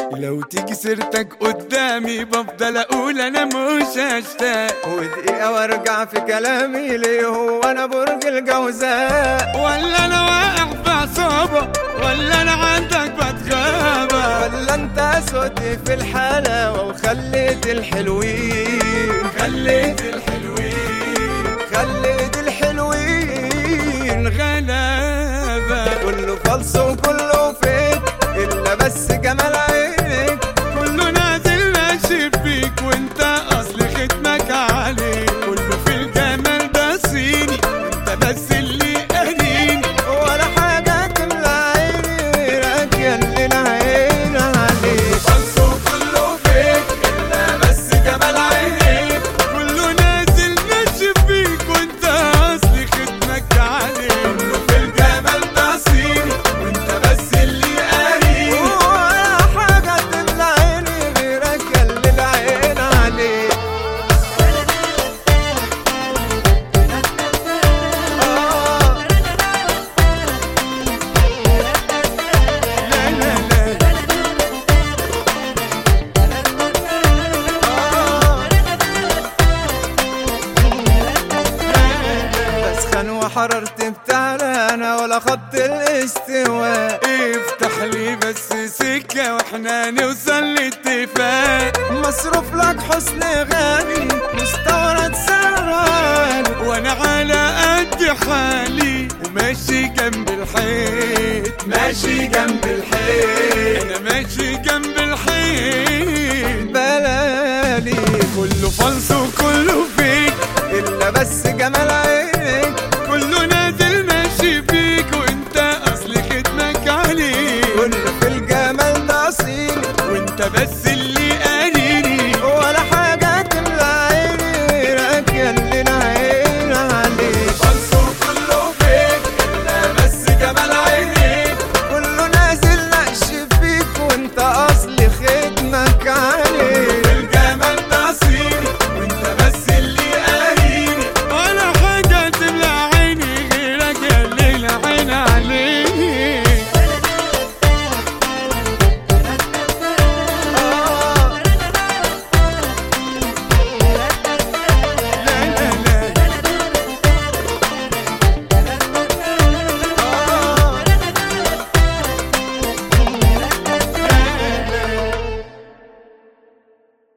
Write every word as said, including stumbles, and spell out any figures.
لو تيجي سيرتك قدامي بفضل اقول انا مش هشتاق، ودقيقة وارجع في كلامي ليه هو انا برج الجوزاء. ولا انا واقع في عصابة، ولا انا عندك بتغابة، ولا انت سوتي في الحلاوة وخليت الحلوين خليت الحلوين خليت الحلوين غلابة. كله فلس وكله فيك الا بس جمال عينك، كله نازل ماشي فيك وانت اصل ختمك عليك، كله في الجمال ده صيني وانت بس اللي قاريني، ولا حاجة تملى عيني غيرك يا اللي العين عليك. فلس وكله فيك الا بس جمال عينيك، كله نازل ماشي فيك وانت اصل ختمك عليك، كله في الجمال ده صيني وانت بس اللي قاريني، ولا حاجة تملى عيني غيرك يا اللي العين عليك. آه لا لا لا بسخن وحررت بتاعنا انا ولا خط الاستواء. افتح لي بس سكة واحنا نوصل لاتفاق، مصروف لك حسن غالي مستورد سران، وانا على قد حالي وماشي جنب الحيط، ماشي جنب الحيط انا ماشي جنب الحيط. بلالي كله فلس وكله فيك الا بس جمال